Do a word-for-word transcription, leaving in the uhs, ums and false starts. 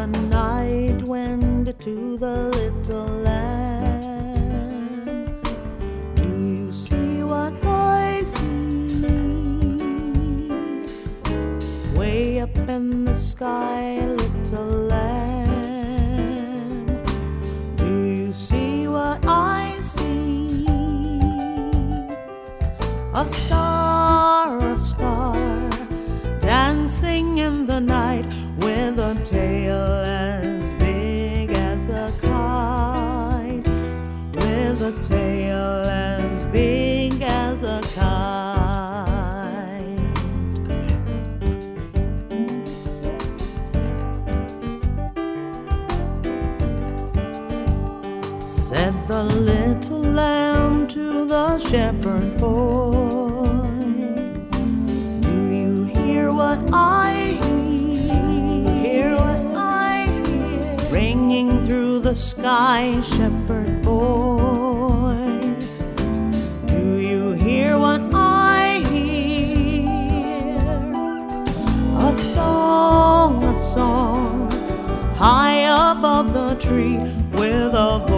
night went to the little lamb. Do you see what I see? Way up in the sky, little lamb. Do you see what I see? A star, a star, dancing in the night with a tail as big as a kite, with a tail as big as a kite. Said the little lamb to the shepherd boy, do you hear what I hear? What I hear ringing through the sky, shepherd boy. Do you hear what I hear? A song, a song, high above the tree, with a voice